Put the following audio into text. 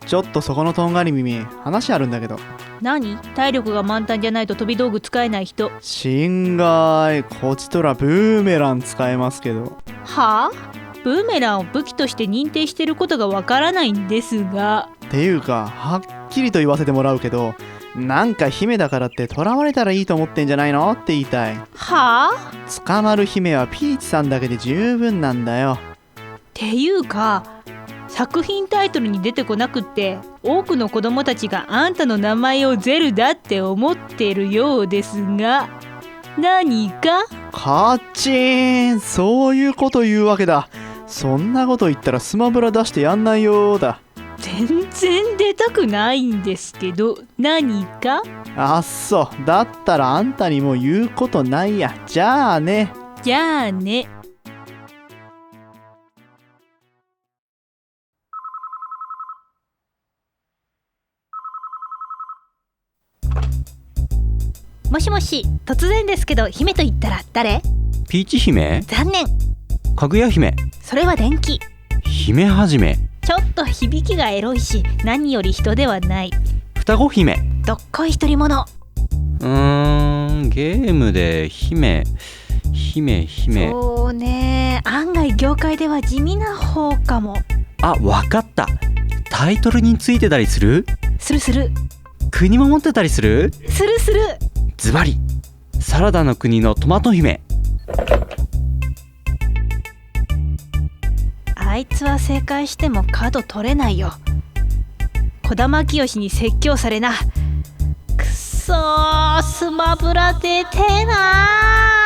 ちょっとそこのとんがり耳、話あるんだけど。 何？体力が満タンじゃないと飛び道具使えない人。 心外、こちとらブーメラン使えますけど。 はあ？ブーメランを武器として認定してることがわからないんですが。 っていうか、はっきりと言わせてもらうけど、なんか姫だからって囚われたらいいと思ってんじゃないのって言いたい。 はあ？ 捕まる姫はピーチさんだけで十分なんだよ。 っていうか、作品タイトルに出てこなくって多くの子供たちがあんたの名前をゼルだって思ってるようですが、何か？ カチーン、そういうこと言うわけだ。そんなこと言ったらスマブラ出してやんないようだ。 全然出たくないんですけど、何か？ あっそ、だったらあんたにも言うことないや。じゃあね。 じゃあね。もしもし、突然ですけど姫と言ったら誰？ ピーチ姫、 残念。 かぐや姫、 それは電気。 姫はじめ、 ちょっと響きがエロいし、何より人ではない。 双子姫。 どっこい独り者。 ゲームで姫。 そうね、案外業界では地味な方かも。 あ、わかった。タイトルについてたりする？ する。 国も持ってたりする？ する。 ズバリ、サラダの国のトマト姫。 あいつは正解しても角取れないよ。児玉清に説教されな。くそー、スマブラ出てえなー。